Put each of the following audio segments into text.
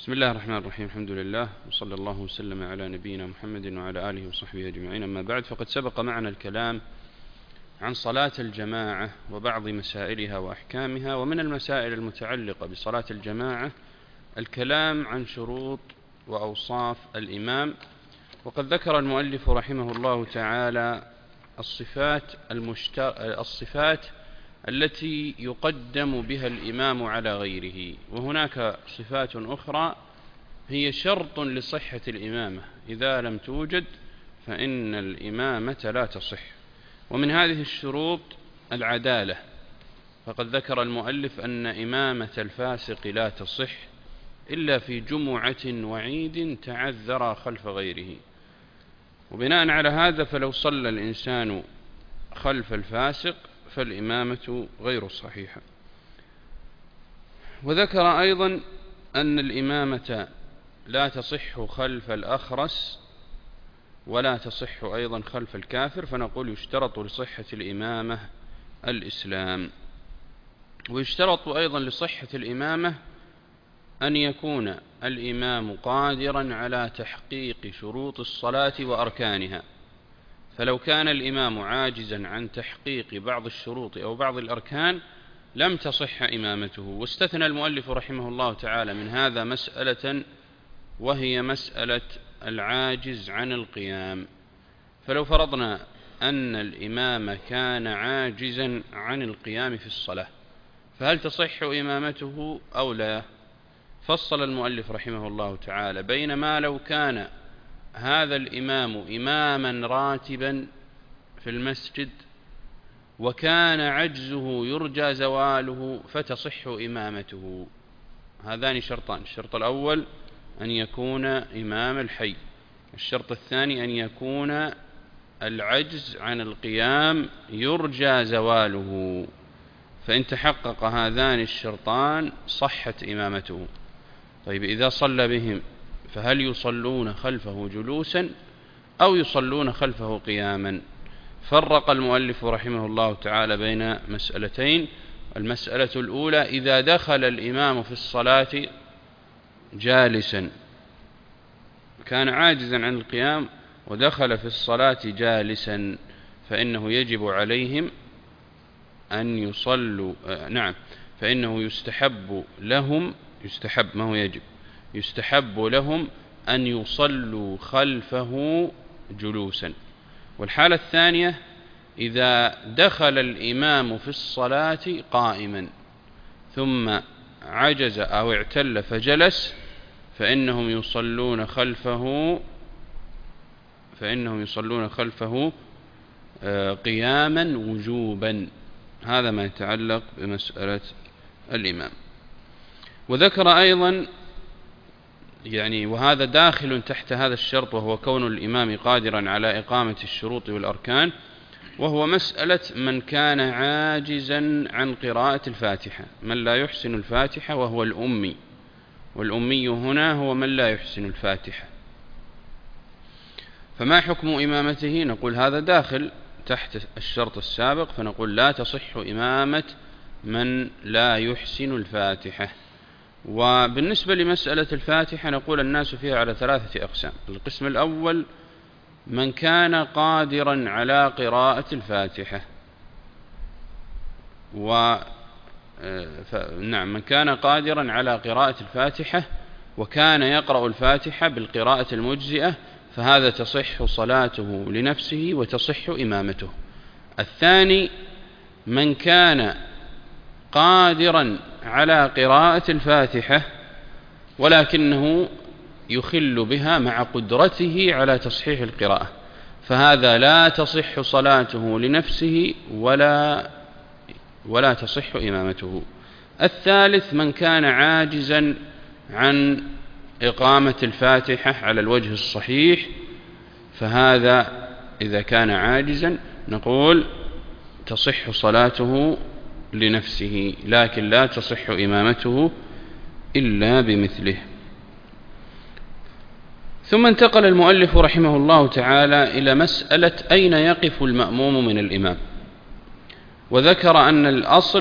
بسم الله الرحمن الرحيم. الحمد لله وصلى الله وسلم على نبينا محمد وعلى آله وصحبه أجمعين. أما بعد، فقد سبق معنا الكلام عن صلاة الجماعة وبعض مسائلها وأحكامها، ومن المسائل المتعلقة بصلاة الجماعة الكلام عن شروط وأوصاف الإمام. وقد ذكر المؤلف رحمه الله تعالى الصفات التي يقدم بها الإمام على غيره، وهناك صفات أخرى هي شرط لصحة الإمامة، إذا لم توجد فإن الإمامة لا تصح. ومن هذه الشروط العدالة، فقد ذكر المؤلف أن إمامة الفاسق لا تصح إلا في جمعة وعيد تعذر خلف غيره. وبناء على هذا فلو صلى الإنسان خلف الفاسق فالإمامة غير صحيحة. وذكر أيضا أن الإمامة لا تصح خلف الأخرس ولا تصح أيضا خلف الكافر، فنقول يشترط لصحة الإمامة الإسلام. ويشترط أيضا لصحة الإمامة أن يكون الإمام قادرا على تحقيق شروط الصلاة وأركانها، فلو كان الإمام عاجزا عن تحقيق بعض الشروط أو بعض الأركان لم تصح إمامته. واستثنى المؤلف رحمه الله تعالى من هذا مسألة، وهي مسألة العاجز عن القيام. فلو فرضنا أن الإمام كان عاجزا عن القيام في الصلاة، فهل تصح إمامته أو لا؟ فصل المؤلف رحمه الله تعالى بين ما لو كان هذا الإمام إماما راتبا في المسجد وكان عجزه يرجى زواله فتصح إمامته. هذان شرطان: الشرط الأول أن يكون إمام الحي، الشرط الثاني أن يكون العجز عن القيام يرجى زواله. فإن تحقق هذان الشرطان صحت إمامته. طيب، إذا صلى بهم فهل يصلون خلفه جلوسا أو يصلون خلفه قياما؟ فرق المؤلف رحمه الله تعالى بين مسألتين. المسألة الأولى: إذا دخل الإمام في الصلاة جالسا، كان عاجزا عن القيام ودخل في الصلاة جالسا، فإنه يجب عليهم أن يصلوا فإنه يستحب لهم أن يصلوا خلفه جلوسا. والحالة الثانية: إذا دخل الإمام في الصلاة قائما ثم عجز أو اعتل فجلس، فإنهم يصلون خلفه قياما وجوبا. هذا ما يتعلق بمسألة الإمام. وذكر أيضا وهذا داخل تحت هذا الشرط، وهو كون الإمام قادرا على إقامة الشروط والأركان، وهو مسألة من كان عاجزا عن قراءة الفاتحة، من لا يحسن الفاتحة وهو الأمي، والأمي هنا هو من لا يحسن الفاتحة. فما حكم إمامته؟ نقول هذا داخل تحت الشرط السابق، فنقول لا تصح إمامة من لا يحسن الفاتحة. وبالنسبة لمسألة الفاتحة نقول الناس فيها على 3 أقسام. القسم الأول: من كان قادرا على قراءة الفاتحة، من كان قادرا على قراءة الفاتحة وكان يقرأ الفاتحة بالقراءة المجزئة، فهذا تصح صلاته لنفسه وتصح إمامته. الثاني: من كان قادرا على قراءة الفاتحة ولكنه يخل بها مع قدرته على تصحيح القراءة، فهذا لا تصح صلاته لنفسه ولا تصح إمامته. الثالث: من كان عاجزا عن إقامة الفاتحة على الوجه الصحيح، فهذا إذا كان عاجزا نقول تصح صلاته لنفسه، لكن لا تصح إمامته إلا بمثله. ثم انتقل المؤلف رحمه الله تعالى إلى مسألة أين يقف المأموم من الإمام. وذكر أن الأصل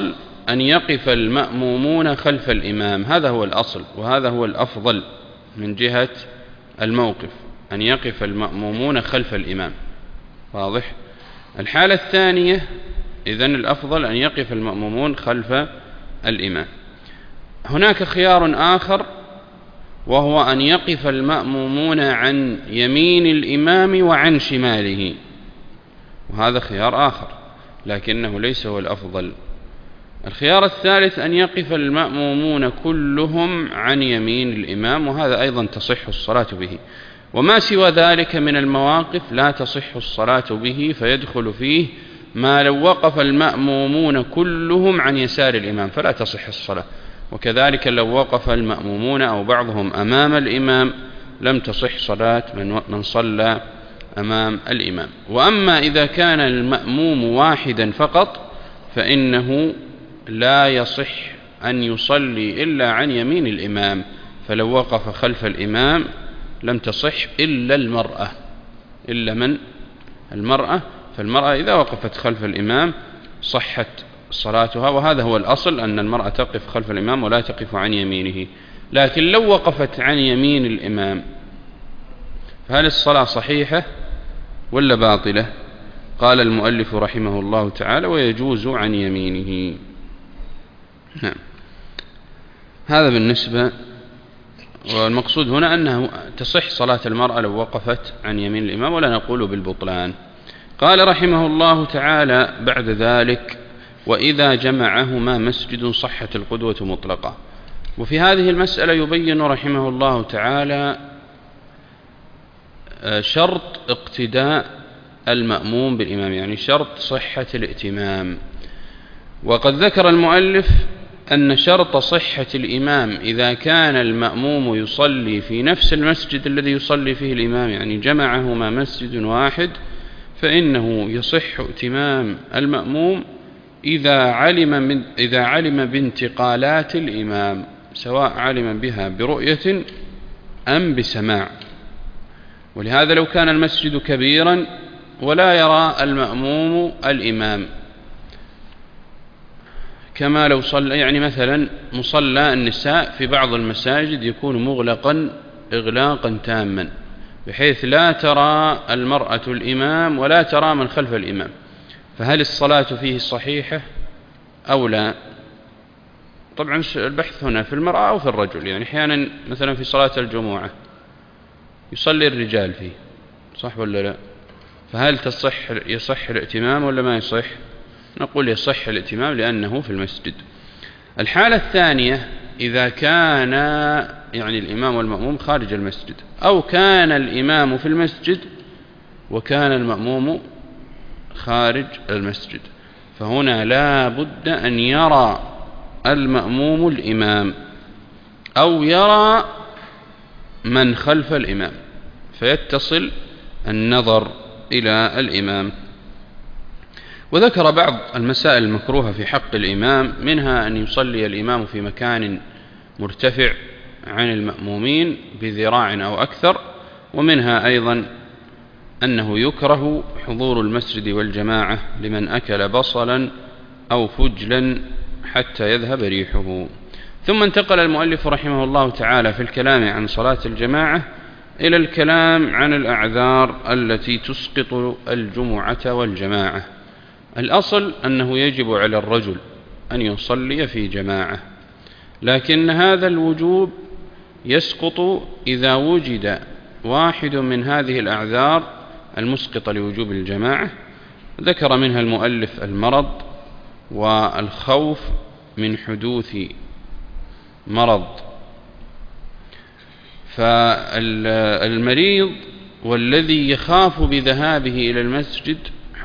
أن يقف المأمومون خلف الإمام، هذا هو الأصل وهذا هو الأفضل من جهة الموقف، أن يقف المأمومون خلف الإمام. واضح؟ الحالة الثانية إذن الأفضل أن يقف المأمومون خلف الإمام. هناك خيار آخر وهو أن يقف المأمومون عن يمين الإمام وعن شماله، وهذا خيار آخر لكنه ليس هو الأفضل. الخيار الثالث أن يقف المأمومون كلهم عن يمين الإمام، وهذا أيضا تصح الصلاة به. وما سوى ذلك من المواقف لا تصح الصلاة به، فيدخل فيه ما لو وقف المأمومون كلهم عن يسار الإمام فلا تصح الصلاة، وكذلك لو وقف المأمومون أو بعضهم أمام الإمام لم تصح صلاة من صلى أمام الإمام. وأما إذا كان المأموم واحدا فقط فإنه لا يصح أن يصلي إلا عن يمين الإمام، فلو وقف خلف الإمام لم تصح إلا المرأة، إلا من؟ المرأة. فالمرأة إذا وقفت خلف الإمام صحت صلاتها، وهذا هو الأصل أن المرأة تقف خلف الإمام ولا تقف عن يمينه. لكن لو وقفت عن يمين الإمام فهل الصلاة صحيحة ولا باطلة؟ قال المؤلف رحمه الله تعالى: ويجوز عن يمينه. نعم. هذا بالنسبة، والمقصود هنا أنه تصح صلاة المرأة لو وقفت عن يمين الإمام، ولا نقول بالبطلان. قال رحمه الله تعالى بعد ذلك: وإذا جمعهما مسجد صحت القدوة مطلقة. وفي هذه المسألة يبين رحمه الله تعالى شرط اقتداء المأموم بالإمام، يعني شرط صحة الائتمام. وقد ذكر المؤلف أن شرط صحة الإمام إذا كان المأموم يصلي في نفس المسجد الذي يصلي فيه الإمام، يعني جمعهما مسجد واحد، فإنه يصح ائتمام المأموم إذا علم بانتقالات الإمام، سواء علم بها برؤية أم بسماع. ولهذا لو كان المسجد كبيرا ولا يرى المأموم الإمام، كما لو صلى، يعني مثلا مصلى النساء في بعض المساجد يكون مغلقا إغلاقا تاما بحيث لا ترى المرأة الإمام ولا ترى من خلف الإمام، فهل الصلاة فيه صحيحة أو لا؟ طبعا البحث هنا في المرأة أو في الرجل، يعني أحيانا مثلا في صلاة الجمعة يصلي الرجال فيه، صح ولا لا؟ فهل يصح الائتمام ولا ما يصح؟ نقول يصح الائتمام لأنه في المسجد. الحالة الثانية إذا كان يعني الإمام والمأموم خارج المسجد، أو كان الإمام في المسجد وكان المأموم خارج المسجد، فهنا لا بد أن يرى المأموم الإمام أو يرى من خلف الإمام فيتصل النظر إلى الإمام. وذكر بعض المسائل المكروهة في حق الإمام، منها أن يصلي الإمام في مكان مرتفع عن المأمومين بذراع أو أكثر، ومنها أيضا أنه يكره حضور المسجد والجماعة لمن أكل بصلا أو فجلا حتى يذهب ريحه. ثم انتقل المؤلف رحمه الله تعالى في الكلام عن صلاة الجماعة إلى الكلام عن الأعذار التي تسقط الجمعة والجماعة. الأصل أنه يجب على الرجل أن يصلي في جماعة، لكن هذا الوجوب يسقط إذا وجد واحد من هذه الأعذار المسقطة لوجوب الجماعة. ذكر منها المؤلف المرض والخوف من حدوث مرض. فالمريض والذي يخاف بذهابه إلى المسجد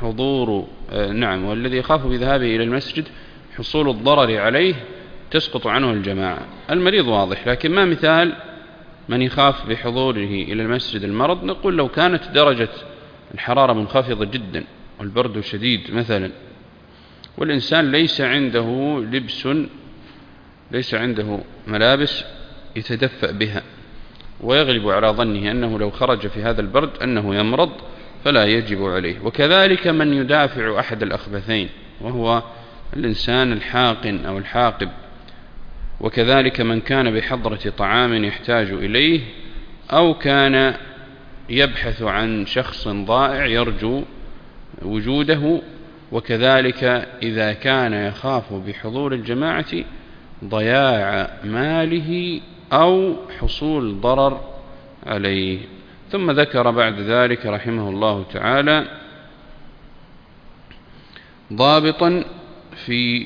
والذي يخاف بذهابه إلى المسجد حصول الضرر عليه تسقط عنه الجماعة. المريض واضح، لكن ما مثال من يخاف بحضوره إلى المسجد المرض؟ نقول لو كانت درجة الحرارة منخفضة جدا والبرد شديد مثلا، والإنسان ليس عنده ملابس يتدفأ بها، ويغلب على ظنه أنه لو خرج في هذا البرد أنه يمرض، فلا يجب عليه. وكذلك من يدافع أحد الأخبثين وهو الإنسان الحاقن أو الحاقب، وكذلك من كان بحضرة طعام يحتاج إليه، أو كان يبحث عن شخص ضائع يرجو وجوده، وكذلك إذا كان يخاف بحضور الجماعة ضياع ماله أو حصول ضرر عليه. ثم ذكر بعد ذلك رحمه الله تعالى ضابطا في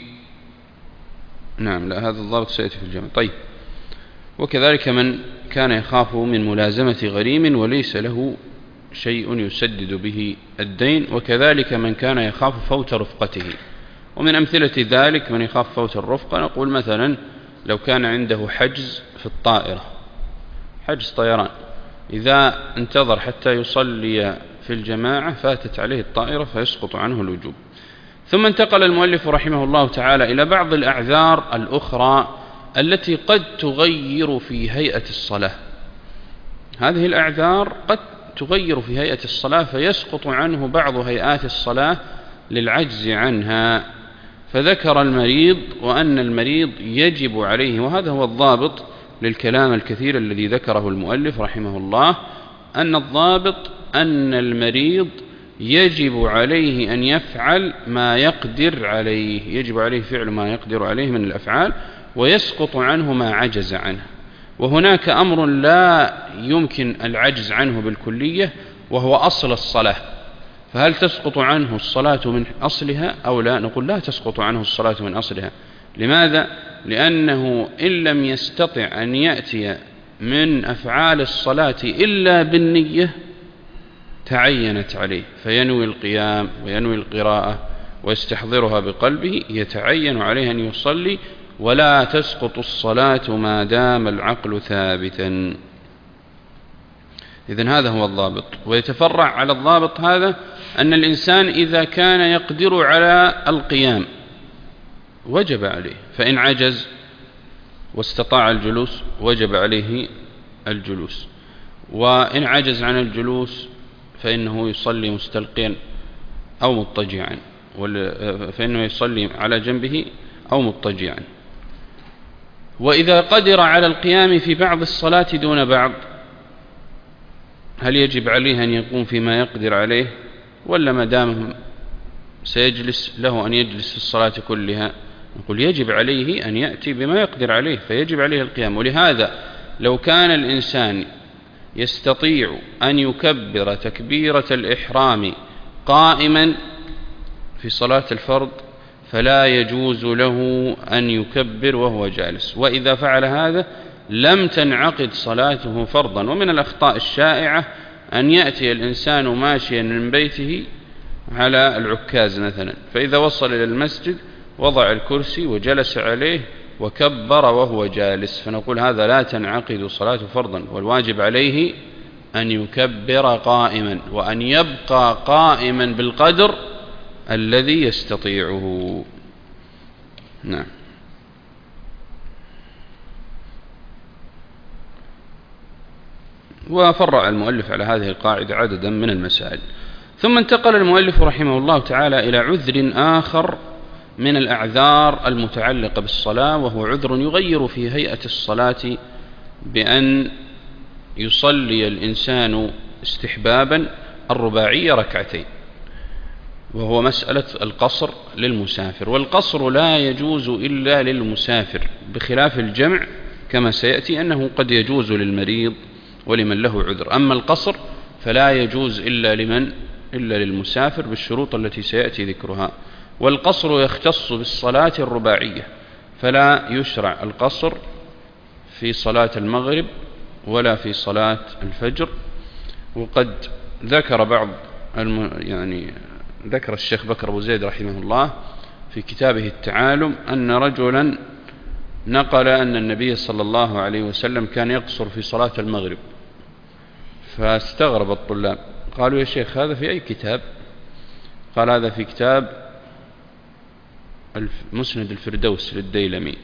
هذا الضابط سيأتي في الجمع. طيب، وكذلك من كان يخاف من ملازمة غريم وليس له شيء يسدد به الدين، وكذلك من كان يخاف فوت رفقته. ومن أمثلة ذلك من يخاف فوت الرفقة، نقول مثلا لو كان عنده حجز في الطائرة، حجز طيران، إذا انتظر حتى يصلي في الجماعة فاتت عليه الطائرة فيسقط عنه الوجوب. ثم انتقل المؤلف رحمه الله تعالى إلى بعض الأعذار الأخرى التي قد تغير في هيئة الصلاة. هذه الأعذار قد تغير في هيئة الصلاة فيسقط عنه بعض هيئات الصلاة للعجز عنها. فذكر المريض، وأن المريض يجب عليه، وهذا هو الضابط للكلام الكثير الذي ذكره المؤلف رحمه الله، أن الضابط أن المريض يجب عليه أن يفعل ما يقدر عليه، يجب عليه فعل ما يقدر عليه من الأفعال، ويسقط عنه ما عجز عنه. وهناك أمر لا يمكن العجز عنه بالكلية، وهو أصل الصلاة، فهل تسقط عنه الصلاة من أصلها أو لا؟ نقول لا تسقط عنه الصلاة من أصلها. لماذا؟ لأنه إن لم يستطع أن يأتي من أفعال الصلاة إلا بالنية تعينت عليه، فينوي القيام وينوي القراءة ويستحضرها بقلبه، يتعين عليه أن يصلي، ولا تسقط الصلاة ما دام العقل ثابتا. إذن هذا هو الضابط. ويتفرع على الضابط هذا أن الإنسان إذا كان يقدر على القيام وجب عليه، فإن عجز واستطاع الجلوس وجب عليه الجلوس، وإن عجز عن الجلوس فإنه يصلي مستلقيا أو مضطجعا، فإنه يصلي على جنبه أو مضطجعا. وإذا قدر على القيام في بعض الصلاة دون بعض، هل يجب عليه أن يقوم فيما يقدر عليه، ولا ما دام سيجلس له أن يجلس في الصلاة كلها؟ نقول يجب عليه أن يأتي بما يقدر عليه، فيجب عليه القيام. ولهذا لو كان الإنسان يستطيع أن يكبر تكبيرة الإحرام قائما في صلاة الفرض فلا يجوز له أن يكبر وهو جالس، وإذا فعل هذا لم تنعقد صلاته فرضا. ومن الأخطاء الشائعة أن يأتي الإنسان ماشيا من بيته على العكاز مثلا، فإذا وصل إلى المسجد وضع الكرسي وجلس عليه وكبر وهو جالس، فنقول هذا لا تنعقد صلاة فرضا، والواجب عليه أن يكبر قائما، وأن يبقى قائما بالقدر الذي يستطيعه. نعم. وفرع المؤلف على هذه القاعدة عددا من المسائل. ثم انتقل المؤلف رحمه الله تعالى إلى عذر آخر من الأعذار المتعلقة بالصلاة، وهو عذر يغير في هيئة الصلاة بأن يصلي الإنسان استحبابا الرباعية ركعتين، وهو مسألة القصر للمسافر. والقصر لا يجوز إلا للمسافر، بخلاف الجمع كما سيأتي أنه قد يجوز للمريض ولمن له عذر. أما القصر فلا يجوز إلا للمسافر بالشروط التي سيأتي ذكرها. والقصر يختص بالصلاة الرباعية، فلا يشرع القصر في صلاة المغرب ولا في صلاة الفجر. وقد ذكر ذكر الشيخ بكر أبو زيد رحمه الله في كتابه التعالم أن رجلا نقل أن النبي صلى الله عليه وسلم كان يقصر في صلاة المغرب، فاستغرب الطلاب، قالوا يا شيخ هذا في أي كتاب؟ قال هذا في كتاب مسند الفردوس للديلمي.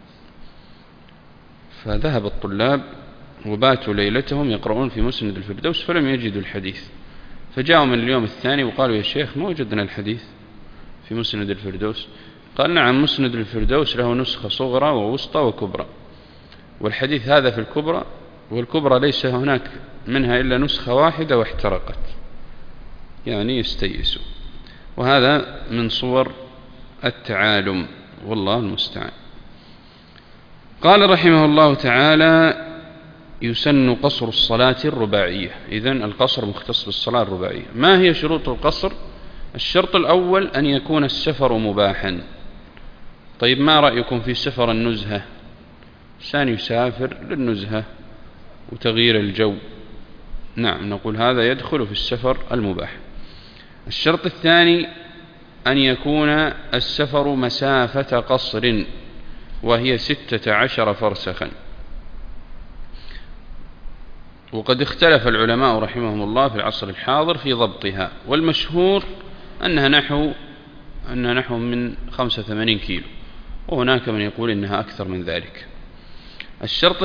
فذهب الطلاب وباتوا ليلتهم يقرؤون في مسند الفردوس فلم يجدوا الحديث، فجاءوا من اليوم الثاني وقالوا يا شيخ ما وجدنا الحديث في مسند الفردوس. قال نعم، مسند الفردوس له نسخة صغرى ووسطى وكبرى، والحديث هذا في الكبرى، والكبرى ليس هناك منها إلا نسخة واحدة واحترقت، يعني يستيئسوا. وهذا من صور التعالم، والله المستعان. قال رحمه الله تعالى: يسن قصر الصلاة الرباعية. إذن القصر مختص بالصلاة الرباعية. ما هي شروط القصر؟ الشرط الأول أن يكون السفر مباحا. طيب ما رأيكم في سفر النزهة؟ إنسان يسافر للنزهة وتغيير الجو، نعم نقول هذا يدخل في السفر المباح. الشرط الثاني أن يكون السفر مسافة قصر، وهي 16 فرسخا. وقد اختلف العلماء رحمهم الله في العصر الحاضر في ضبطها، والمشهور أنها نحو من 85 كيلو، وهناك من يقول إنها أكثر من ذلك. الشرط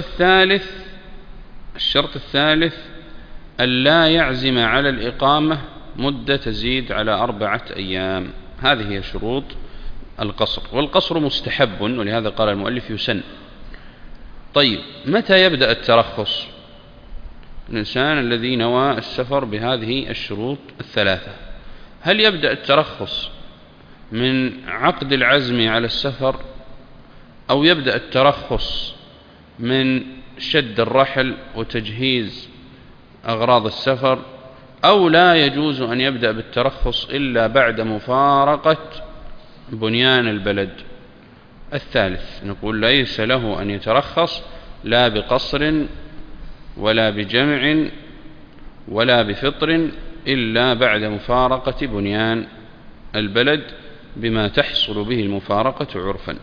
الثالث ألا يعزم على الإقامة مدة تزيد على 4 أيام. هذه هي شروط القصر، والقصر مستحب، ولهذا قال المؤلف يسن. طيب متى يبدأ الترخص؟ الإنسان الذي نوى السفر بهذه الشروط الثلاثة، هل يبدأ الترخص من عقد العزم على السفر، أو يبدأ الترخص من شد الرحل وتجهيز أغراض السفر، أو لا يجوز أن يبدأ بالترخص إلا بعد مفارقة بنيان البلد؟ الثالث نقول ليس له أن يترخص لا بقصر ولا بجمع ولا بفطر إلا بعد مفارقة بنيان البلد بما تحصل به المفارقة عرفا.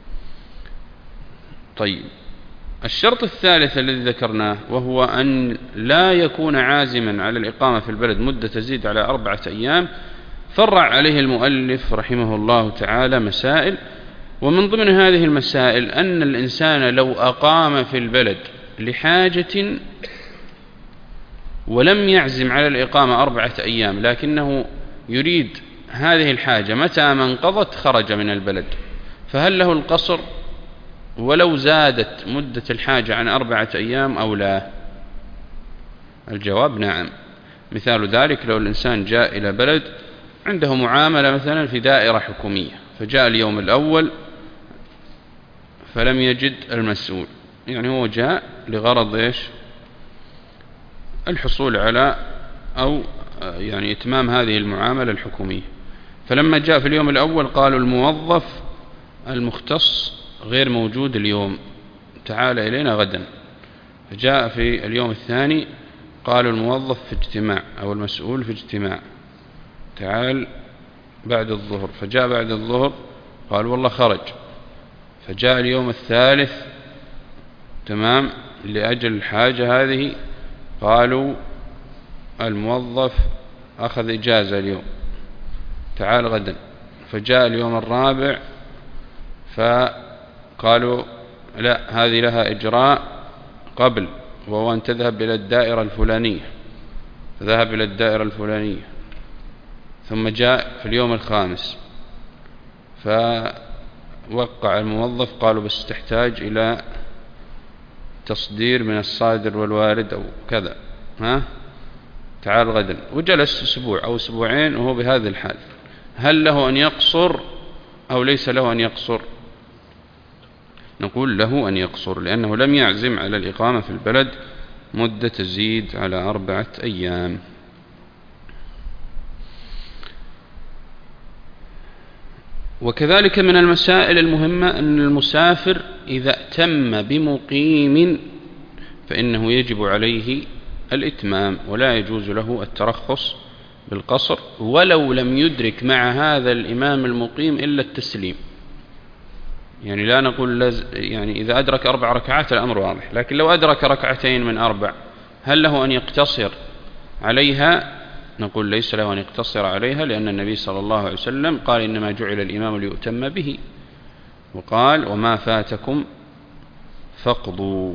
طيب الشرط الثالث الذي ذكرناه، وهو أن لا يكون عازما على الإقامة في البلد مدة تزيد على 4 أيام، فرع عليه المؤلف رحمه الله تعالى مسائل، ومن ضمن هذه المسائل أن الإنسان لو أقام في البلد لحاجة ولم يعزم على الإقامة 4 أيام، لكنه يريد هذه الحاجة متى ما انقضت خرج من البلد، فهل له القصر ولو زادت مدة الحاجة عن 4 أيام أو لا؟ الجواب نعم. مثال ذلك لو الإنسان جاء إلى بلد عنده معاملة مثلا في دائرة حكومية، فجاء اليوم الأول فلم يجد المسؤول، يعني هو جاء لغرض إيش؟ الحصول على أو يعني إتمام هذه المعاملة الحكومية. فلما جاء في اليوم الأول قالوا الموظف المختص غير موجود اليوم، تعال إلينا غدا. فجاء في اليوم الثاني قالوا الموظف في اجتماع أو المسؤول في اجتماع، تعال بعد الظهر. فجاء بعد الظهر قال والله خرج. فجاء اليوم الثالث تمام لأجل الحاجة هذه، قالوا الموظف أخذ إجازة اليوم، تعال غدا. فجاء اليوم الرابع فقالوا لا، هذه لها إجراء قبل، وهو أن تذهب إلى الدائرة الفلانية، فذهب إلى الدائرة الفلانية. ثم جاء في اليوم الخامس فوقع الموظف، قالوا بس تحتاج إلى تصدير من الصادر والوارد أو كذا، تعال غدا. وجلس أسبوع أو أسبوعين وهو بهذا الحال، هل له أن يقصر أو ليس له أن يقصر؟ نقول له أن يقصر، لأنه لم يعزم على الإقامة في البلد مدة تزيد على 4 أيام. وكذلك من المسائل المهمة أن المسافر إذا ائتم بمقيم فإنه يجب عليه الإتمام، ولا يجوز له الترخص بالقصر ولو لم يدرك مع هذا الإمام المقيم إلا التسليم. يعني لا نقول يعني إذا أدرك 4 ركعات الأمر واضح، لكن لو أدرك 2 من 4 هل له أن يقتصر عليها؟ نقول ليس له أن يقتصر عليها، لأن النبي صلى الله عليه وسلم قال إنما جعل الإمام ليؤتم به، وقال وما فاتكم فاقضوا.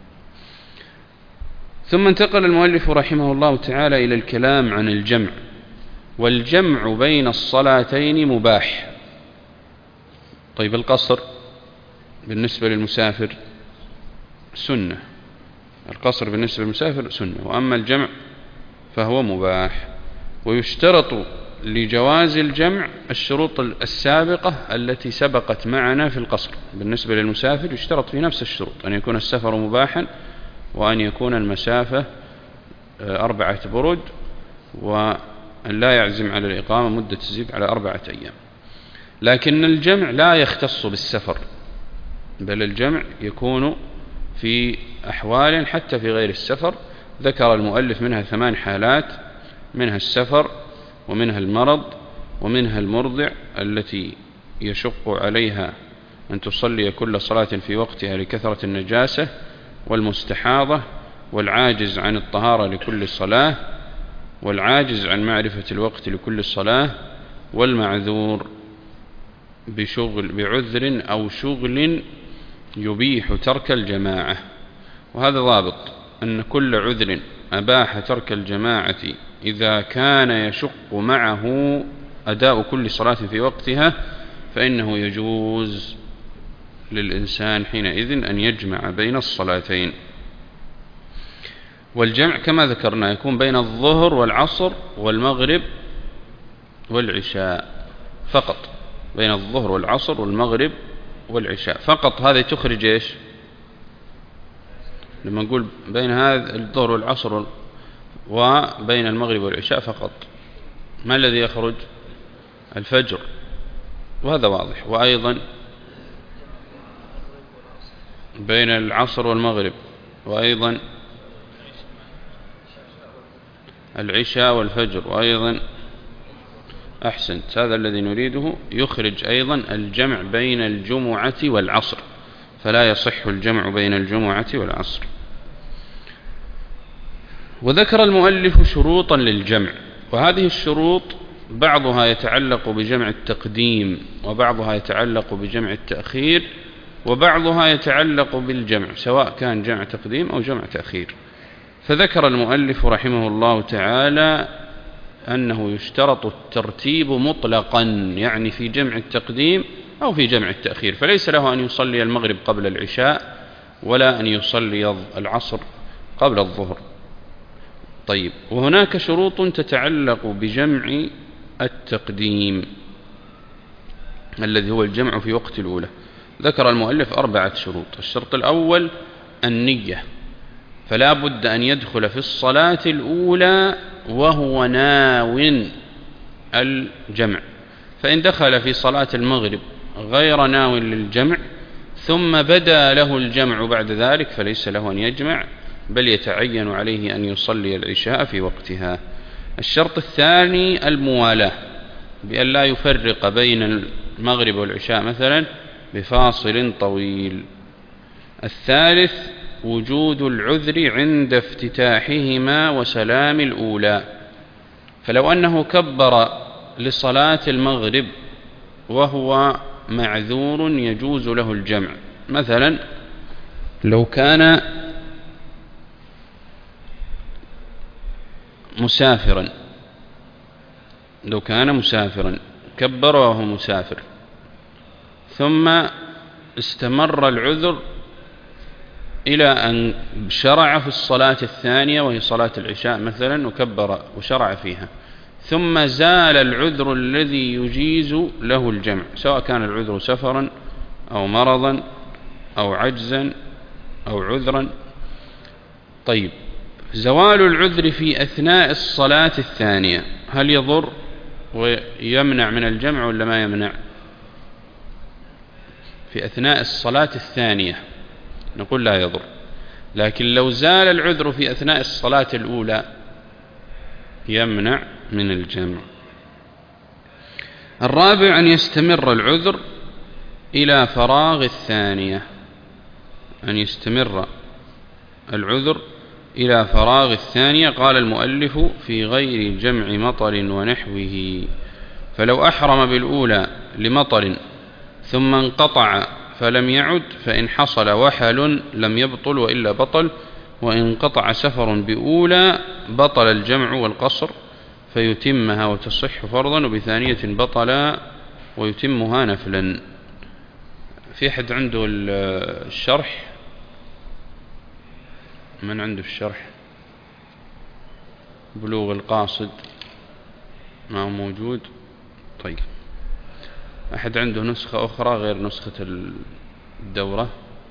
ثم انتقل المؤلف رحمه الله تعالى إلى الكلام عن الجمع، والجمع بين الصلاتين مباح. طيب القصر بالنسبة للمسافر سنة، القصر بالنسبة للمسافر سنة، وأما الجمع فهو مباح. ويشترط لجواز الجمع الشروط السابقة التي سبقت معنا في القصر. بالنسبة للمسافر يشترط في نفس الشروط، أن يكون السفر مباحا، وأن يكون المسافة 4 برد، وأن لا يعزم على الإقامة مدة تزيد على 4 أيام. لكن الجمع لا يختص بالسفر، بل الجمع يكون في أحوال حتى في غير السفر. ذكر المؤلف منها 8 حالات، منها السفر، ومنها المرض، ومنها المرضع التي يشق عليها أن تصلي كل صلاة في وقتها لكثرة النجاسة، والمستحاضة، والعاجز عن الطهارة لكل صلاة، والعاجز عن معرفة الوقت لكل صلاة، والمعذور بعذر أو شغل يبيح ترك الجماعة. وهذا ضابط أن كل عذر أباح ترك الجماعة إذا كان يشق معه أداء كل صلاة في وقتها فإنه يجوز للإنسان حينئذ أن يجمع بين الصلاتين. والجمع كما ذكرنا يكون بين الظهر والعصر والمغرب والعشاء فقط، بين الظهر والعصر والمغرب والعشاء فقط. هذه تخرج إيش؟ لما نقول بين هذا الظهر والعصر وبين المغرب والعشاء فقط، ما الذي يخرج؟ الفجر، وهذا واضح. وأيضا بين العصر والمغرب، وأيضا العشاء والفجر، وأيضا أحسنت، هذا الذي نريده. يخرج أيضا الجمع بين الجمعة والعصر، فلا يصح الجمع بين الجمعة والعصر. وذكر المؤلف شروطا للجمع، وهذه الشروط بعضها يتعلق بجمع التقديم، وبعضها يتعلق بجمع التأخير، وبعضها يتعلق بالجمع سواء كان جمع تقديم أو جمع تأخير. فذكر المؤلف رحمه الله تعالى أنه يشترط الترتيب مطلقا، يعني في جمع التقديم أو في جمع التأخير، فليس له أن يصلي المغرب قبل العشاء ولا أن يصلي العصر قبل الظهر. طيب، وهناك شروط تتعلق بجمع التقديم الذي هو الجمع في وقت الأولى. ذكر المؤلف 4 شروط. الشرط الأول النية، فلا بد أن يدخل في الصلاة الأولى وهو ناو الجمع، فإن دخل في صلاة المغرب غير ناو للجمع ثم بدا له الجمع بعد ذلك فليس له أن يجمع، بل يتعين عليه أن يصلي العشاء في وقتها. الشرط الثاني الموالاة، بأن لا يفرق بين المغرب والعشاء مثلا بفاصل طويل. الثالث وجود العذر عند افتتاحهما وسلام الأولى، فلو أنه كبر لصلاة المغرب وهو معذور يجوز له الجمع. مثلا لو كان مسافرا كبر وهو مسافر، ثم استمر العذر إلى أن شرع في الصلاة الثانية وهي صلاة العشاء مثلا، وكبر وشرع فيها، ثم زال العذر الذي يجيز له الجمع، سواء كان العذر سفرا أو مرضا أو عجزا أو عذرا. طيب، زوال العذر في أثناء الصلاة الثانية هل يضر ويمنع من الجمع ولا ما يمنع؟ في أثناء الصلاة الثانية نقول لا يضر، لكن لو زال العذر في أثناء الصلاة الأولى يمنع من الجمع. الرابع أن يستمر العذر إلى فراغ الثانية، أن يستمر العذر إلى فراغ الثانية. قال المؤلف في غير جمع مطر ونحوه، فلو أحرم بالأولى لمطر ثم انقطع فلم يعد فإن حصل وحل لم يبطل وإلا بطل، وإن قطع سفر بأولى بطل الجمع والقصر فيتمها وتصح فرضا، وبثانية بطل ويتمها نفلا. في أحد عنده الشرح؟ من عنده الشرح؟ بلوغ القاصد ما هو موجود. طيب، أحد عنده نسخة أخرى غير نسخة الدورة؟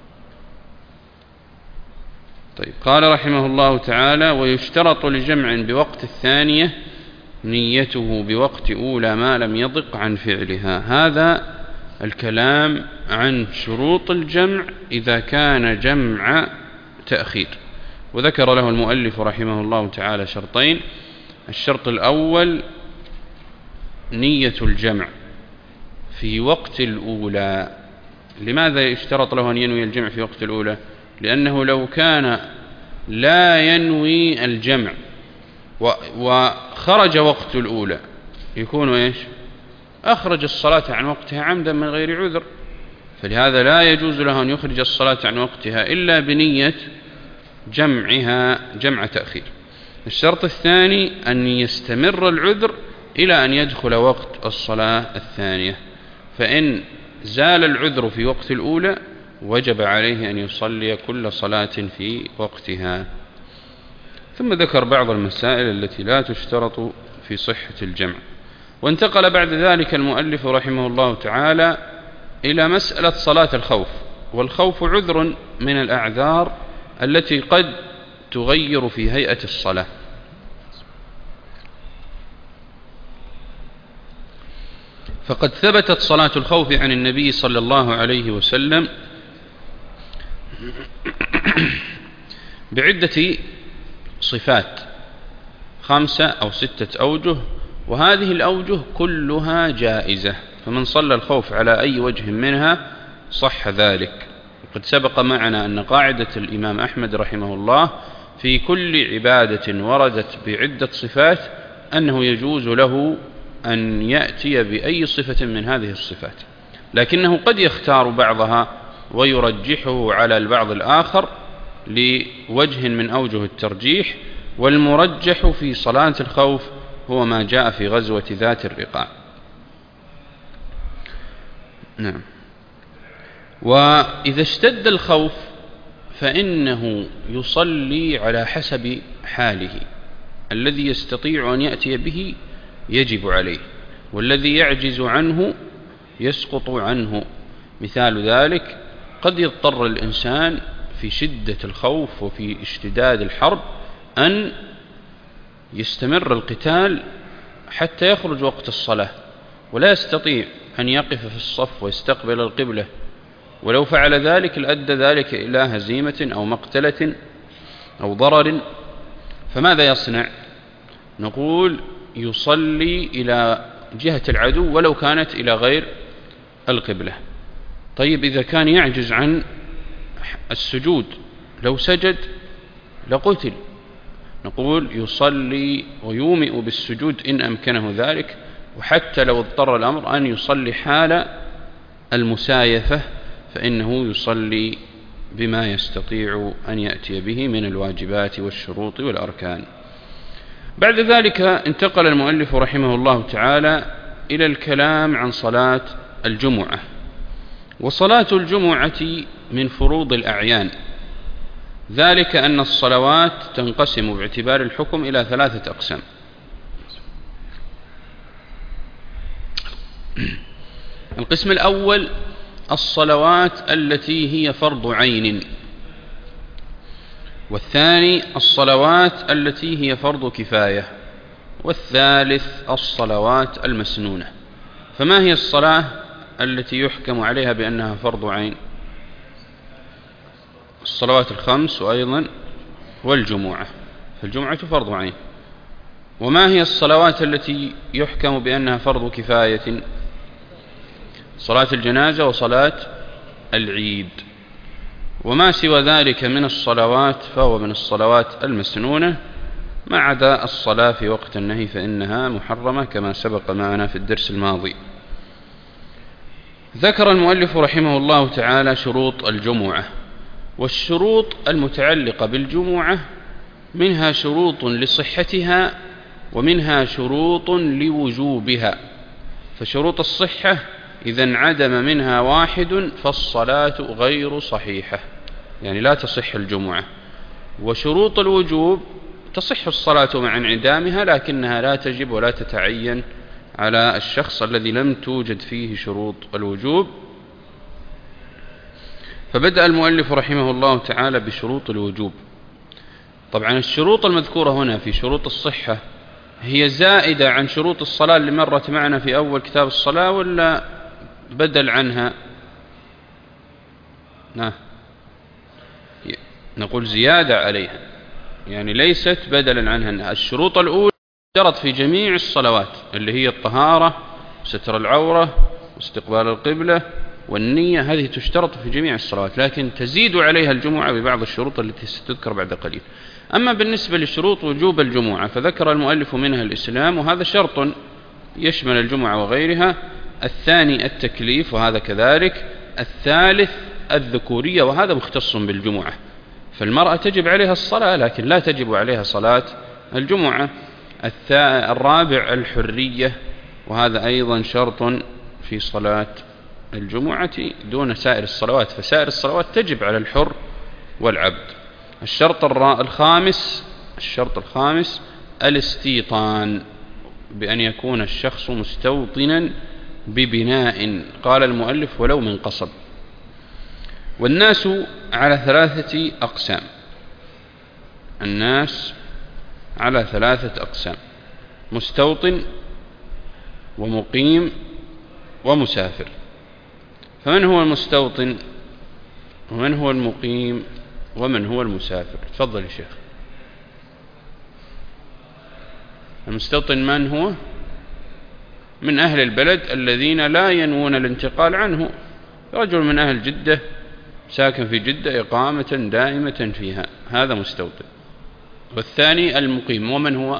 طيب، قال رحمه الله تعالى: ويشترط لجمع بوقت الثانية نيته بوقت أولى ما لم يضق عن فعلها. هذا الكلام عن شروط الجمع إذا كان جمع تأخير، وذكر له المؤلف رحمه الله تعالى شرطين. الشرط الأول نية الجمع في وقت الأولى. لماذا يشترط له أن ينوي الجمع في وقت الأولى؟ لأنه لو كان لا ينوي الجمع وخرج وقت الأولى يكون إيش؟ أخرج الصلاة عن وقتها عمدا من غير عذر، فلهذا لا يجوز له أن يخرج الصلاة عن وقتها إلا بنية جمعها جمع تأخير. الشرط الثاني أن يستمر العذر إلى أن يدخل وقت الصلاة الثانية، فإن زال العذر في وقت الأولى وجب عليه أن يصلي كل صلاة في وقتها. ثم ذكر بعض المسائل التي لا تشترط في صحة الجمع، وانتقل بعد ذلك المؤلف رحمه الله تعالى إلى مسألة صلاة الخوف. والخوف عذر من الأعذار التي قد تغير في هيئة الصلاة. فقد ثبتت صلاة الخوف عن النبي صلى الله عليه وسلم بعدة صفات، 5 أو 6 أوجه، وهذه الأوجه كلها جائزة، فمن صلى الخوف على أي وجه منها صح ذلك. وقد سبق معنا أن قاعدة الإمام أحمد رحمه الله في كل عبادة وردت بعدة صفات أنه يجوز له أن يأتي بأي صفة من هذه الصفات، لكنه قد يختار بعضها ويرجحه على البعض الآخر لوجه من أوجه الترجيح. والمرجح في صلاة الخوف هو ما جاء في غزوة ذات الرقاع. نعم. وإذا اشتد الخوف فإنه يصلي على حسب حاله، الذي يستطيع أن يأتي به يجب عليه، والذي يعجز عنه يسقط عنه. مثال ذلك: قد يضطر الإنسان في شدة الخوف وفي اشتداد الحرب أن يستمر القتال حتى يخرج وقت الصلاة، ولا يستطيع أن يقف في الصف ويستقبل القبلة، ولو فعل ذلك لأدى ذلك إلى هزيمة أو مقتلة أو ضرر. فماذا يصنع؟ نقول يصلي إلى جهة العدو ولو كانت إلى غير القبلة. طيب، إذا كان يعجز عن السجود، لو سجد لقتل، نقول يصلي ويومئ بالسجود إن أمكنه ذلك، وحتى لو اضطر الأمر أن يصلي حال المسايفة فإنه يصلي بما يستطيع أن يأتي به من الواجبات والشروط والأركان. بعد ذلك انتقل المؤلف رحمه الله تعالى إلى الكلام عن صلاة الجمعة. وصلاة الجمعة من فروض الأعيان، ذلك أن الصلوات تنقسم باعتبار الحكم إلى 3 أقسام. القسم الأول الصلوات التي هي فرض عين، والثاني الصلوات التي هي فرض كفاية، والثالث الصلوات المسنونة. فما هي الصلاة التي يحكم عليها بأنها فرض عين؟ الصلوات ال5 وأيضا والجمعة، فالجمعة فرض عين. وما هي الصلوات التي يحكم بأنها فرض كفاية؟ صلاة الجنازة وصلاة العيد. وما سوى ذلك من الصلوات فهو من الصلوات المسنونة، ما عدا الصلاة في وقت النهي فإنها محرمة كما سبق معنا في الدرس الماضي. ذكر المؤلف رحمه الله تعالى شروط الجمعة. والشروط المتعلقة بالجمعة منها شروط لصحتها ومنها شروط لوجوبها. فشروط الصحة إذا انعدم منها واحد فالصلاة غير صحيحة، يعني لا تصح الجمعة. وشروط الوجوب تصح الصلاة مع انعدامها، لكنها لا تجب ولا تتعين على الشخص الذي لم توجد فيه شروط الوجوب. فبدأ المؤلف رحمه الله تعالى بشروط الوجوب. طبعا الشروط المذكورة هنا في شروط الصحة هي زائدة عن شروط الصلاة اللي مرت معنا في أول كتاب الصلاة، ولا بدل عنها؟ نقول زيادة عليها، يعني ليست بدلا عنها. الشروط الأولى اشترط في جميع الصلوات، اللي هي الطهارة، ستر العورة، واستقبال القبلة، والنية، هذه تشترط في جميع الصلوات، لكن تزيد عليها الجمعة ببعض الشروط التي ستذكر بعد قليل. أما بالنسبة لشروط وجوب الجمعة فذكر المؤلف منها الإسلام، وهذا شرط يشمل الجمعة وغيرها. الثاني التكليف، وهذا كذلك. الثالث الذكورية، وهذا مختص بالجمعة، فالمرأة تجب عليها الصلاة لكن لا تجب عليها صلاة الجمعة. الرابع الحرية، وهذا أيضا شرط في صلاة الجمعة دون سائر الصلوات، فسائر الصلوات تجب على الحر والعبد. الشرط الخامس الاستيطان، بأن يكون الشخص مستوطنا ببناء، قال المؤلف ولو من قصب. والناس على 3 أقسام، الناس على 3 أقسام: مستوطن ومقيم ومسافر. فمن هو المستوطن ومن هو المقيم ومن هو المسافر؟ تفضل يا شيخ. المستوطن من هو؟ من أهل البلد الذين لا ينوون الانتقال عنه، رجل من أهل جدة ساكن في جدة إقامة دائمة فيها، هذا مستوطن. والثاني المقيم، ومن هو؟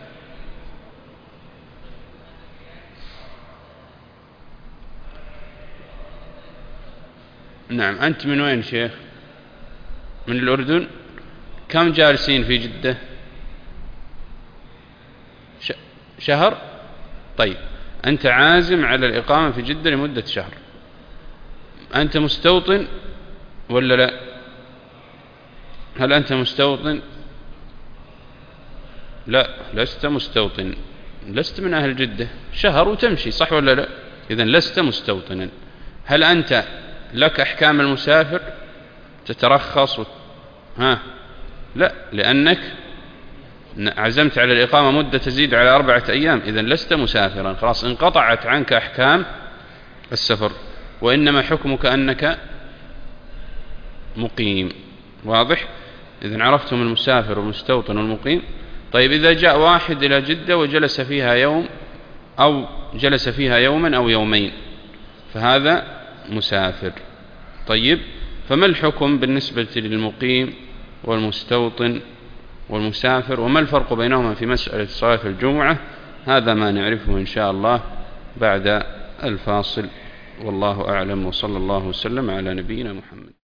نعم. أنت من وين شيخ؟ من الأردن. كم جالسين في جدة؟ شهر. طيب أنت عازم على الإقامة في جدة لمدة شهر، أنت مستوطن ولا لا؟ هل أنت مستوطن؟ لا، لست مستوطن، لست من أهل جدة. شهر وتمشي، صح ولا لا؟ إذن لست مستوطنا. هل أنت لك أحكام المسافر تترخص لا، لأنك عزمت على الإقامة مدة تزيد على 4 أيام، إذن لست مسافرا، خلاص انقطعت عنك أحكام السفر، وإنما حكمك أنك مقيم. واضح؟ إذن عرفتم المسافر والمستوطن والمقيم. طيب إذا جاء واحد إلى جدة وجلس فيها يوم أو جلس فيها يوما أو يومين، فهذا مسافر. طيب فما الحكم بالنسبة للمقيم والمستوطن والمسافر، وما الفرق بينهما في مسألة صلاة الجمعة؟ هذا ما نعرفه إن شاء الله بعد الفاصل، والله أعلم، وصلى الله وسلم على نبينا محمد.